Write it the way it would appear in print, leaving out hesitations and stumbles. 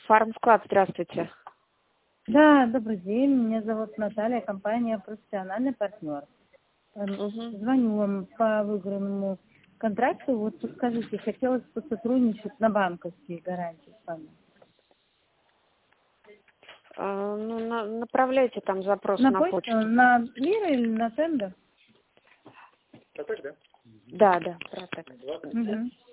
Фармсклад, здравствуйте. Да, добрый день. Меня зовут Наталья, компания «Профессиональный партнер». Звоню вам по выигранному контракту. Вот подскажите, хотелось бы сотрудничать на банковские гарантии с вами. Направляйте там запрос на почту. На Мира или на Тендер? Протек, да? Да, Протек. Угу.